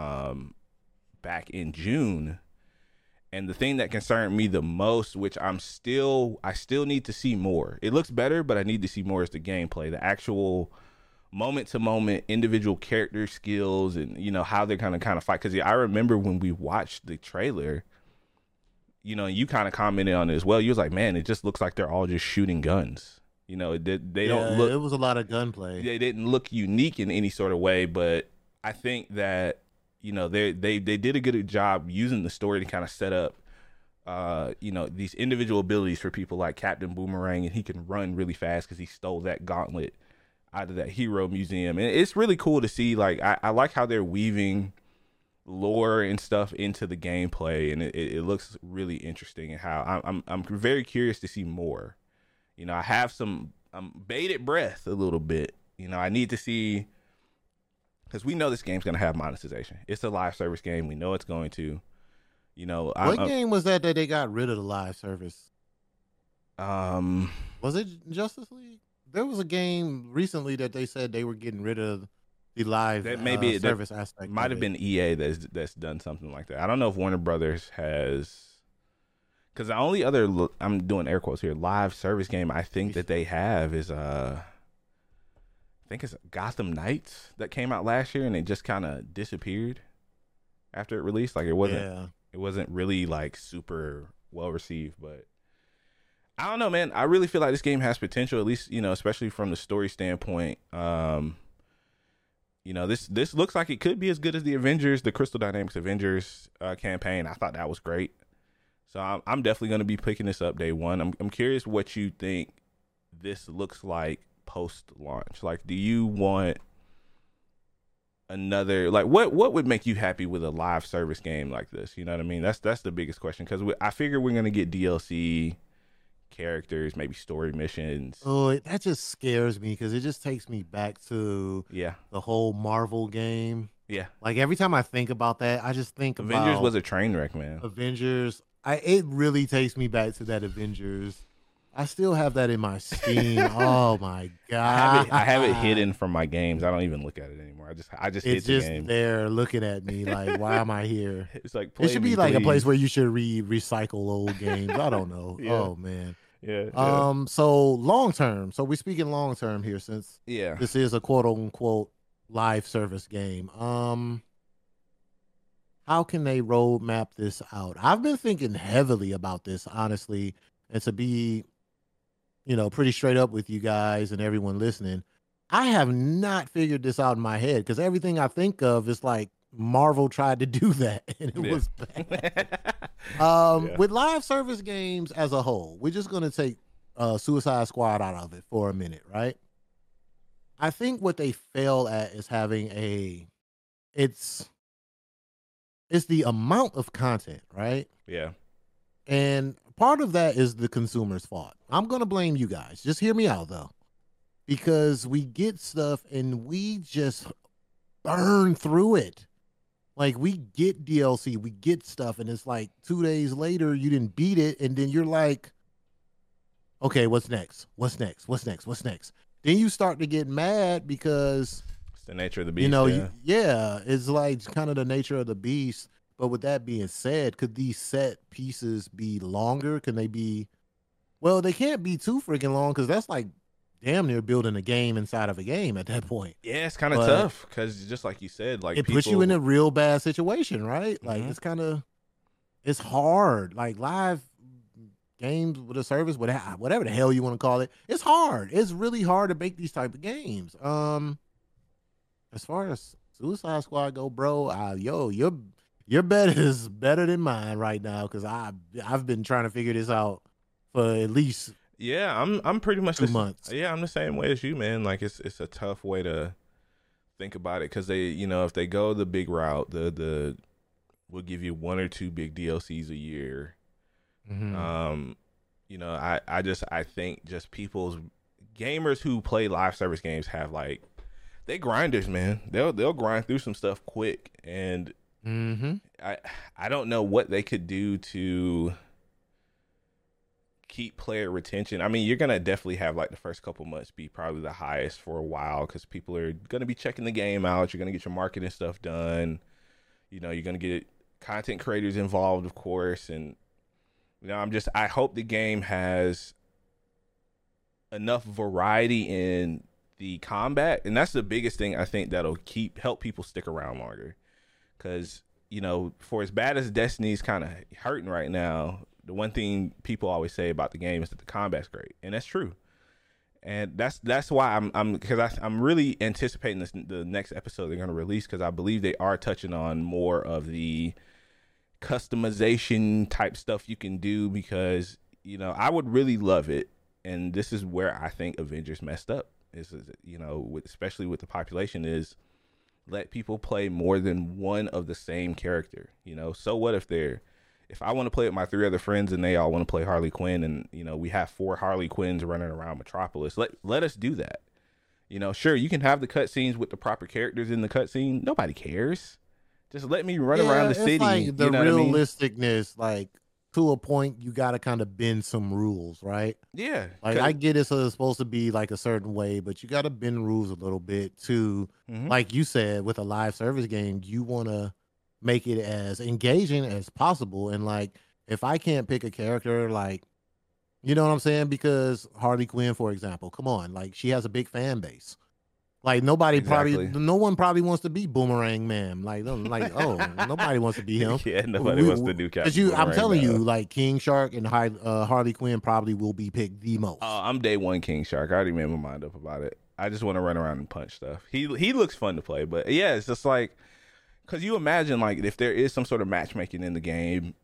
back in June. And the thing that concerned me the most, which I still need to see more. It looks better, but I need to see more is the gameplay, the actual moment-to-moment individual character skills and, you know, how they're going to kind of fight. Because I remember when we watched the trailer, you know, you kind of commented on it as well. You was like, man, it just looks like they're all just shooting guns. You know, they don't look... It was a lot of gunplay. They didn't look unique in any sort of way, but I think that, you know, they did a good job using the story to kind of set up, you know, these individual abilities for people like Captain Boomerang, and he can run really fast because he stole that gauntlet out of that hero museum. And it's really cool to see. Like, I like how they're weaving lore and stuff into the gameplay, and it looks really interesting. And how I'm very curious to see more. You know, I have I'm bated breath a little bit. You know, I need to see, because we know this game's going to have monetization. It's a live service game. We know it's going to. You know, what game was that they got rid of the live service? Was it Justice League? There was a game recently that they said they were getting rid of the live service aspect. Might have been EA that's done something like that. I don't know if Warner Brothers has, because the only other, I'm doing air quotes here, live service game I think that they have is I think it's Gotham Knights that came out last year and it just kind of disappeared after it released. Like it wasn't really like super well received, but I don't know, man. I really feel like this game has potential, at least, you know, especially from the story standpoint. You know, this looks like it could be as good as the Avengers, the Crystal Dynamics Avengers campaign. I thought that was great. So I'm definitely going to be picking this up day one. I'm curious what you think this looks like post-launch. Like, do you want another, like, what would make you happy with a live service game like this? You know what I mean? That's the biggest question, because I figure we're going to get DLC characters, maybe story missions. Oh, that just scares me because it just takes me back to the whole Marvel game. Yeah, like every time I think about that, I just think Avengers was a train wreck, man. Avengers, it really takes me back to that Avengers. I still have that in my Steam. Oh my god! I have it hidden from my games. I don't even look at it anymore. I just hit the game. It's just there looking at me like, why am I here? It's like, it should be like a place where you should recycle old games. I don't know. Yeah. Oh man. Yeah. So long term. So we're speaking long term here, since this is a quote unquote live service game. How can they roadmap this out? I've been thinking heavily about this, honestly, and to be, you know, pretty straight up with you guys and everyone listening, I have not figured this out in my head, because everything I think of is like Marvel tried to do that and it was bad. With live service games as a whole, we're just going to take Suicide Squad out of it for a minute, right? I think what they fail at is having it's the amount of content, right? Yeah. And part of that is the consumer's fault. I'm going to blame you guys. Just hear me out, though. Because we get stuff and we just burn through it. Like, we get DLC, we get stuff, and it's like 2 days later, you didn't beat it, and then you're like, okay, what's next? What's next? What's next? What's next? Then you start to get mad because it's the nature of the beast. You know, it's like kind of the nature of the beast. But with that being said, could these set pieces be longer? Can they be? Well, they can't be too freaking long, because that's like damn near building a game inside of a game at that point. Yeah, it's kind of tough because just like you said, like it puts you in a real bad situation, right? Like it's hard. Like live games with a service, whatever the hell you want to call it, it's hard. It's really hard to make these type of games. As far as Suicide Squad go, bro, your bet is better than mine right now because I've been trying to figure this out for at least I'm pretty much 2 months. Yeah, I'm the same way as you, man. Like it's a tough way to think about it because they, if they go the big route, the we'll give you 1 or 2 big DLCs a year. Mm-hmm. I think just people's gamers who play live service games have like they grinders, man. They'll grind through some stuff quick, and I don't know what they could do to keep player retention. I mean, you're gonna definitely have like the first couple months be probably the highest for a while because people are gonna be checking the game out. You're gonna get your marketing stuff done. You're gonna get content creators involved, of course, and I hope the game has enough variety in the combat, and that's the biggest thing I think that'll help people stick around longer. Because for as bad as Destiny's kind of hurting right now, the one thing people always say about the game is that the combat's great, and that's true. And that's why I'm really anticipating the next episode they're going to release because I believe they are touching on more of the customization type stuff you can do because I would really love it, and this is where I think Avengers messed up especially with the population is let people play more than one of the same character. So what if I want to play with my 3 other friends and they all want to play Harley Quinn and we have 4 Harley Quinns running around Metropolis, let us do that. Sure, you can have the cutscenes with the proper characters in the cutscene. Nobody cares. Just let me run around the city. Like the realisticness, like to a point, you got to kind of bend some rules, right? Yeah. Like I get it's supposed to be like a certain way, but you got to bend rules a little bit to, like you said, with a live service game, you want to make it as engaging as possible. And like, if I can't pick a character, like, you know what I'm saying? Because Harley Quinn, for example, come on, like she has a big fan base. Like no one probably wants to be Boomerang Man. Like nobody wants to be him. Yeah, nobody wants to do Captain. I'm telling you, like King Shark and Harley Quinn probably will be picked the most. I'm day one King Shark. I already made my mind up about it. I just want to run around and punch stuff. He looks fun to play, but yeah, it's just like because you imagine like if there is some sort of matchmaking in the game,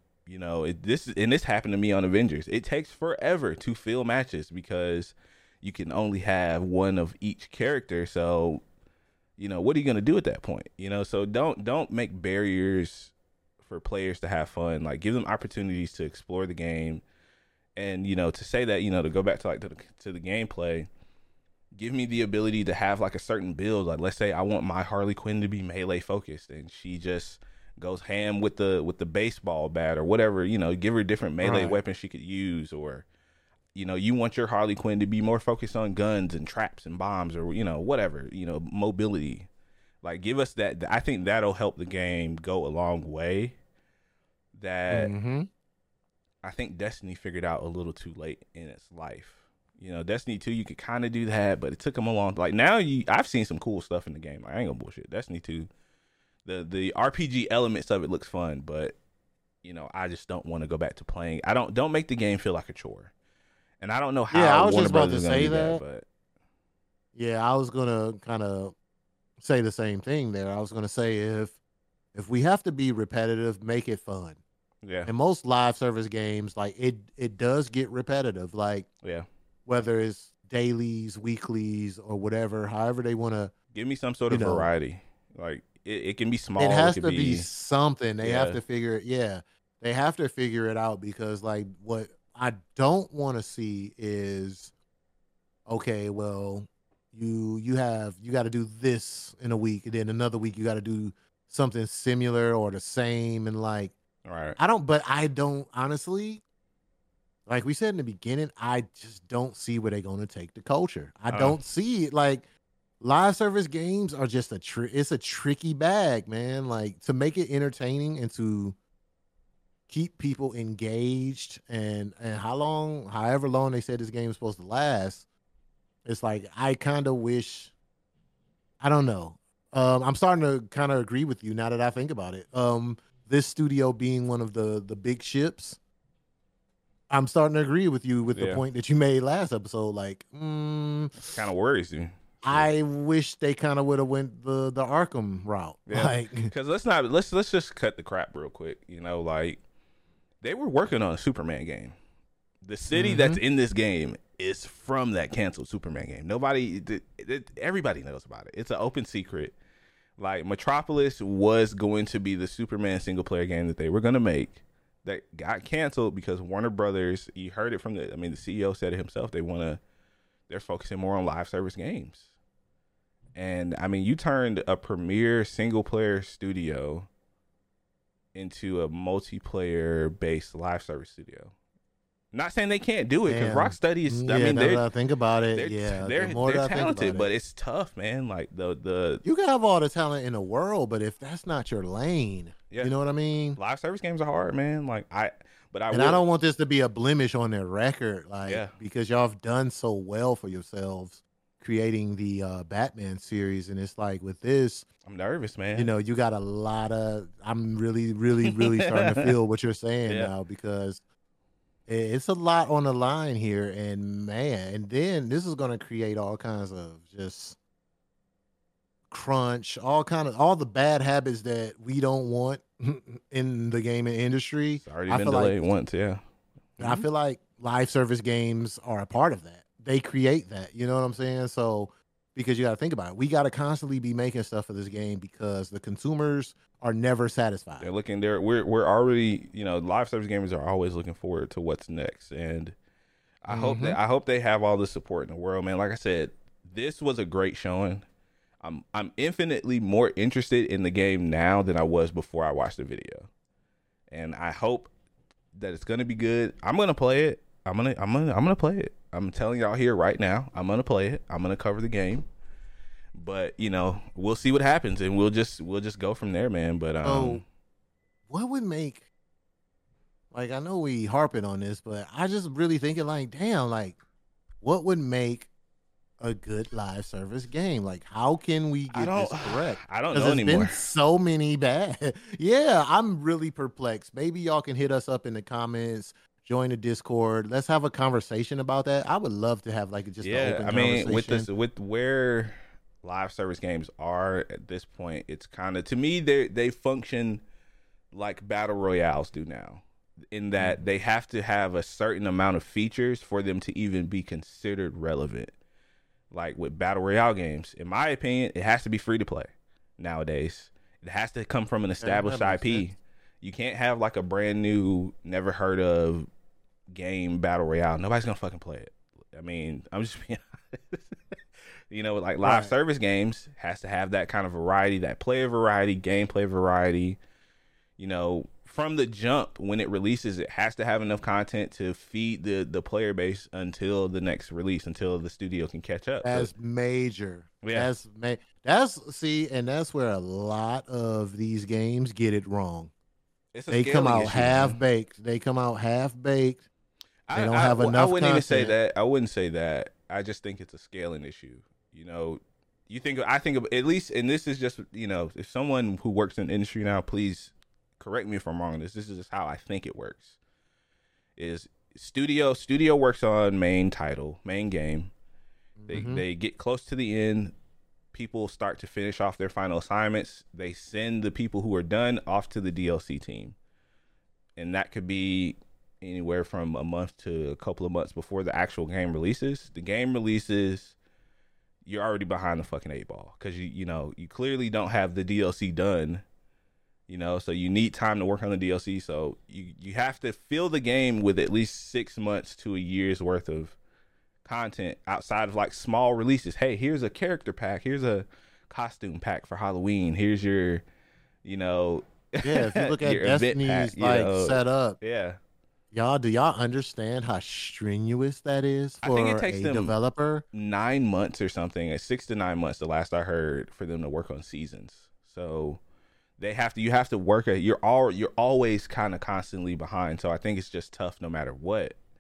this happened to me on Avengers. It takes forever to fill matches because you can only have one of each character. So, what are you going to do at that point? So don't make barriers for players to have fun. Like give them opportunities to explore the game. And, to say that, to go back to like to the gameplay, give me the ability to have like a certain build. Like let's say I want my Harley Quinn to be melee focused and she just goes ham with the baseball bat or whatever, give her different melee weapons she could use, or you want your Harley Quinn to be more focused on guns and traps and bombs or, whatever, mobility. Like, give us that. I think that'll help the game go a long way. That I think Destiny figured out a little too late in its life. Destiny 2, you could kind of do that, but it took them a long. Like now, I've seen some cool stuff in the game. Like, I ain't gonna bullshit. Destiny 2, the RPG elements of it looks fun, but I just don't want to go back to playing. Don't make the game feel like a chore. And I don't know how. Yeah, I was just about to say that. But yeah, I was gonna kind of say the same thing there. I was gonna say if we have to be repetitive, make it fun. Yeah. And most live service games, like it does get repetitive. Like whether it's dailies, weeklies, or whatever, however they want to. Give me some sort of variety. Like it can be small. It has to be something. They have to figure it. Yeah, they have to figure it out because like what I don't want to see is, okay, well, you got to do this in a week, and then another week you got to do something similar or the same, and like, I don't honestly, like we said in the beginning, I just don't see where they're going to take the culture. I don't see it. Like live service games are just it's a tricky bag, man. Like to make it entertaining and to keep people engaged and however long they said this game is supposed to last, It's like I kind of wish. I don't know. I'm starting to kind of agree with you now that I think about it. This studio being one of the big ships, I'm starting to agree with you with the point that you made last episode. Like, kind of worries you. I wish they kind of would have went the Arkham route. Yeah. Like, because let's just cut the crap real quick. You know, like they were working on a Superman game. The city that's in this game is from that canceled Superman game. Everybody knows about it. It's an open secret. Like Metropolis was going to be the Superman single player game that they were going to make that got canceled because Warner Brothers, you heard it from the CEO said it himself. They're focusing more on live service games. And I mean, you turned a premier single player studio into a multiplayer based live service studio. Not saying they can't do it because Rocksteady is. I mean, I think about it. They're talented, but it's tough, man. Like the you can have all the talent in the world, but if that's not your lane, you know what I mean. Live service games are hard, man. Like I don't want this to be a blemish on their record, because y'all have done so well for yourselves creating the Batman series, and it's like with this, I'm nervous, man. You know, you got a lot of. I'm really, really, really starting to feel what you're saying now because. It's a lot on the line here, and man, and then this is going to create all kinds of just crunch, all the bad habits that we don't want in the gaming industry. It's already been delayed once, I feel like live service games are a part of that. They create that, you know what I'm saying? So, because you got to think about it, we got to constantly be making stuff for this game because the consumers are never satisfied. They're looking there. We're already, live service gamers are always looking forward to what's next. And I hope they have all the support in the world, man. Like I said, this was a great showing. I'm infinitely more interested in the game now than I was before I watched the video. And I hope that it's gonna be good. I'm gonna play it. I'm gonna play it. I'm telling y'all here right now, I'm gonna play it. I'm gonna cover the game. But we'll see what happens, and we'll just go from there, man. But what would make, like, I know we harping on this, but I just really thinking like, damn, like, what would make a good live service game? Like, how can we get this correct? I don't know anymore. Been so many bad. Yeah, I'm really perplexed. Maybe y'all can hit us up in the comments. Join the Discord. Let's have a conversation about that. I would love to have like just an open conversation. with where live service games are at this point, it's kind of, to me, they function like battle royales do now, in that they have to have a certain amount of features for them to even be considered relevant. Like with battle royale games, in my opinion, it has to be free to play nowadays. It has to come from an established IP. Sense. You can't have like a brand new, never heard of game battle royale. Nobody's gonna fucking play it. I mean, I'm just being honest. Like live service games has to have that kind of variety, that player variety, gameplay variety. From the jump, when it releases, it has to have enough content to feed the player base until the next release, until the studio can catch up. That's major. Yeah. That's where a lot of these games get it wrong. They come out half baked. They don't have enough content. I wouldn't even say that. I wouldn't say that. I just think it's a scaling issue. I think of, at least, and this is just, if someone who works in the industry now, please correct me if I'm wrong on this. This is just how I think it works. Is studio works on main game. They get close to the end. People start to finish off their final assignments. They send the people who are done off to the DLC team. And that could be anywhere from a month to a couple of months before the actual game releases. The game releases, you're already behind the fucking 8 ball because you clearly don't have the DLC done, so you need time to work on the DLC. So you have to fill the game with at least 6 months to a year's worth of content outside of like small releases. Hey, here's a character pack, here's a costume pack for Halloween, here's your if you look at Destiny's set up, do y'all understand how strenuous that is for I think it takes a them developer? 9 months or something, 6 to 9 months, the last I heard, for them to work on seasons. So you have to work you're always kind of constantly behind. So I think it's just tough no matter what.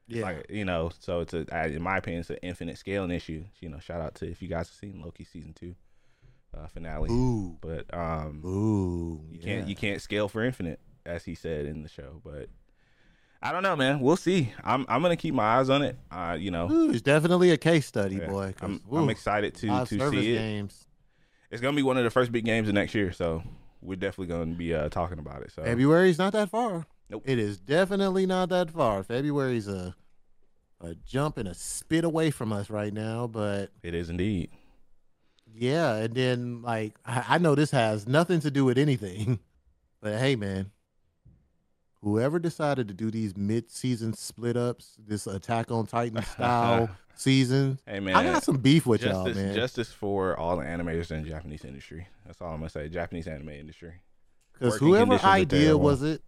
Yeah. Like, so it's in my opinion, it's an infinite scaling issue. Shout out to if you guys have seen Loki season 2 finale. Ooh. But you can't scale for infinite, as he said in the show. But I don't know, man. We'll see. I'm gonna keep my eyes on it. It's definitely a case study, boy. I'm excited to see it. Games. It's gonna be one of the first big games of next year, so we're definitely gonna be talking about it. So February's not that far. Nope. It is definitely not that far. February's a jump and a spit away from us right now, but it is indeed. Yeah, and then I know this has nothing to do with anything, but hey, man, whoever decided to do these mid-season split-ups, this Attack on Titan style season, hey man, I got some beef with y'all, man. Justice for all the animators in the Japanese industry. That's all I'm gonna say. Japanese anime industry. Because whoever idea was it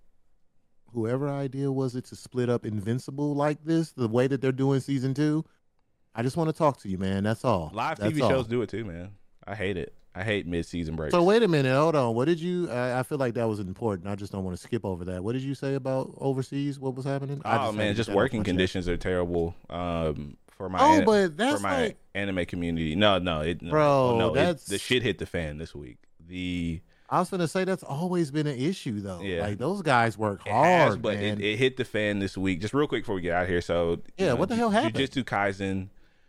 to split up Invincible like this, the way that they're doing season 2, I just want to talk to you, man. That's all. Live TV shows do it too, man. I hate it. I hate mid-season breaks. So wait a minute, hold on. What did you? I feel like that was important. I just don't want to skip over that. What did you say about overseas? What was happening? Just working conditions are terrible. For my anime community. No, the shit hit the fan this week. I was gonna say that's always been an issue though. Yeah. Like those guys work hard, but man. It hit the fan this week. Just real quick before we get out of here. So what the hell happened? Jujutsu Kaisen,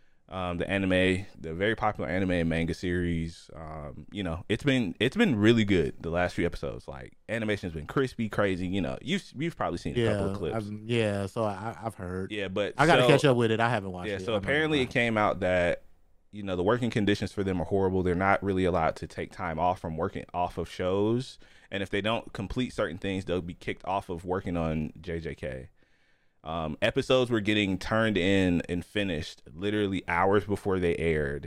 the very popular anime and manga series. It's been really good the last few episodes. Like animation's been crispy, crazy. You've probably seen a couple of clips. So I've heard. Yeah, but I got to catch up with it. I haven't watched it. Yeah, so apparently it came out that the working conditions for them are horrible. They're not really allowed to take time off from working off of shows, and if they don't complete certain things, they'll be kicked off of working on JJK. Episodes were getting turned in and finished literally hours before they aired,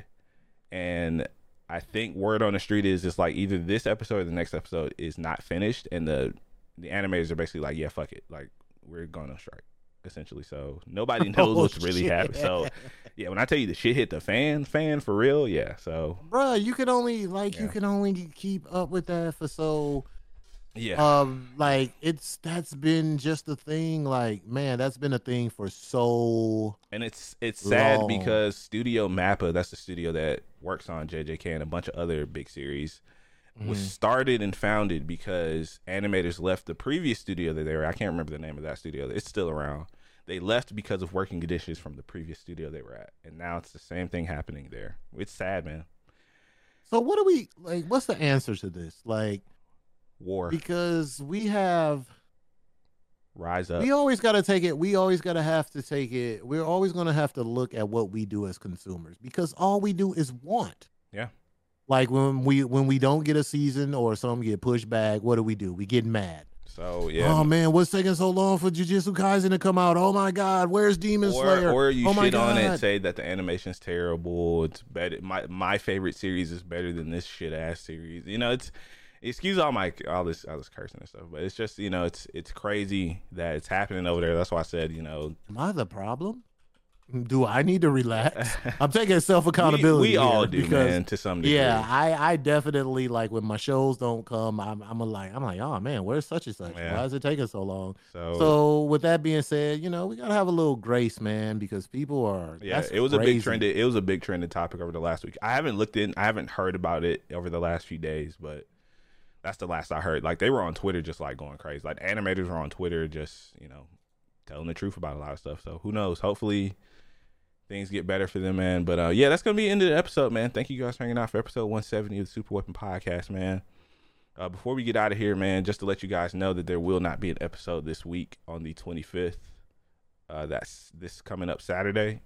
and I think word on the street is it's like either this episode or the next episode is not finished, and the animators are basically like, yeah, fuck it, like we're going on strike essentially. So nobody knows what's really happening. So yeah, when I tell you the shit hit the fan for real, yeah. So bruh, you can only keep up with that for so. Yeah. That's been just a thing. Like, man, that's been a thing for so. And it's sad because Studio Mappa, that's the studio that works on JJK and a bunch of other big series, was started and founded because animators left the previous studio that they were. I can't remember the name of that studio. It's still around. They left because of working conditions from the previous studio they were at, and now it's the same thing happening there. It's sad, man. So what do we like? What's the answer to this? Like. War, because we have rise up. We always got to take it. We always got to have to take it. We're always going to have to look at what we do as consumers because all we do is want. Yeah. Like when we don't get a season or some get pushed back, what do? We get mad. So yeah. Oh man, what's taking so long for Jujutsu Kaisen to come out? Oh my God, where's Demon Slayer? Or you shit on it, say that the animation's terrible. It's better. My favorite series is better than this shit ass series. It's. Excuse all this cursing and stuff, but it's just it's crazy that it's happening over there. That's why I said Am I the problem? Do I need to relax? I'm taking self accountability. We all do, man, to some degree. Yeah, I definitely like when my shows don't come. I'm like, oh man, where's such and such? Yeah. Why is it taking so long? So with that being said, we gotta have a little grace, man, because people are. Yeah, it was crazy. It was a big trending topic over the last week. I haven't heard about it over the last few days, but. That's the last I heard. Like they were on Twitter just like going crazy. Like animators were on Twitter just, telling the truth about a lot of stuff. So who knows? Hopefully things get better for them, man. But yeah, that's gonna be the end of the episode, man. Thank you guys for hanging out for episode 170 of the Super Weapon Podcast, man. Before we get out of here, man, just to let you guys know that there will not be an episode this week on the 25th. That's this coming up Saturday.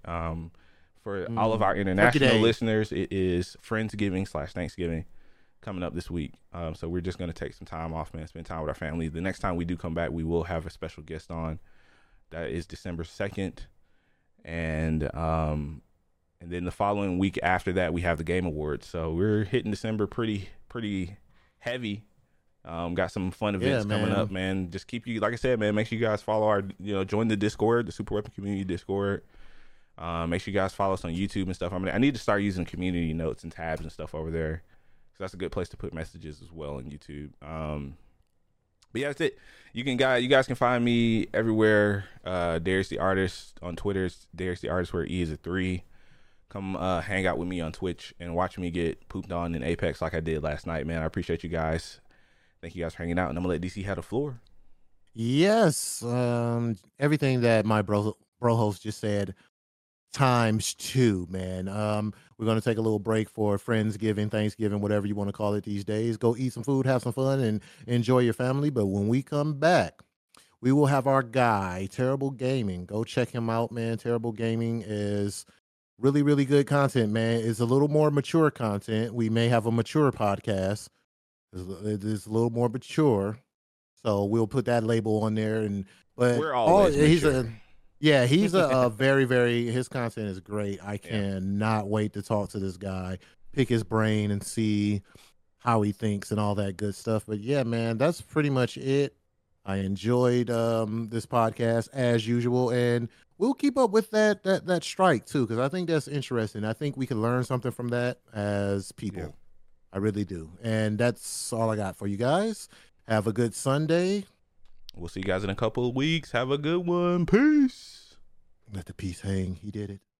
For all of our international listeners, it is Friendsgiving/Thanksgiving. Coming up this week. So we're just going to take some time off, man, spend time with our family. The next time we do come back, we will have a special guest on. That is December 2nd. And then the following week after that, we have the Game Awards. So we're hitting December pretty heavy. Got some fun events coming up, man. Just keep you, like I said, man, make sure you guys follow our, join the Discord, the Super Weapon Community Discord. Make sure you guys follow us on YouTube and stuff. I need to start using community notes and tabs and stuff over there. That's a good place to put messages as well on YouTube. But yeah, that's it. You guys can find me everywhere. Darius the Artist on Twitter. It's Darius the Artist where E is a 3. Come hang out with me on Twitch and watch me get pooped on in Apex like I did last night, man. I appreciate you guys. Thank you guys for hanging out, and I'm gonna let DC have the floor. Yes, everything that my bro host just said ×2, man. We're gonna take a little break for Friendsgiving, Thanksgiving, whatever you want to call it these days. Go eat some food, have some fun, and enjoy your family. But when we come back, we will have our guy, Terrible Gaming. Go check him out, man. Terrible Gaming is really, really good content, man. It's a little more mature content. We may have a mature podcast. It's a little more mature. So we'll put that label on there. But we're always mature. He's a very, very, his content is great. I cannot wait to talk to this guy, pick his brain and see how he thinks and all that good stuff. But yeah, man, that's pretty much it. I enjoyed this podcast as usual, and we'll keep up with that strike too, because I think that's interesting. I think we can learn something from that as people. Yeah. I really do. And that's all I got for you guys. Have a good Sunday. We'll see you guys in a couple of weeks. Have a good one. Peace. Let the peace hang. He did it.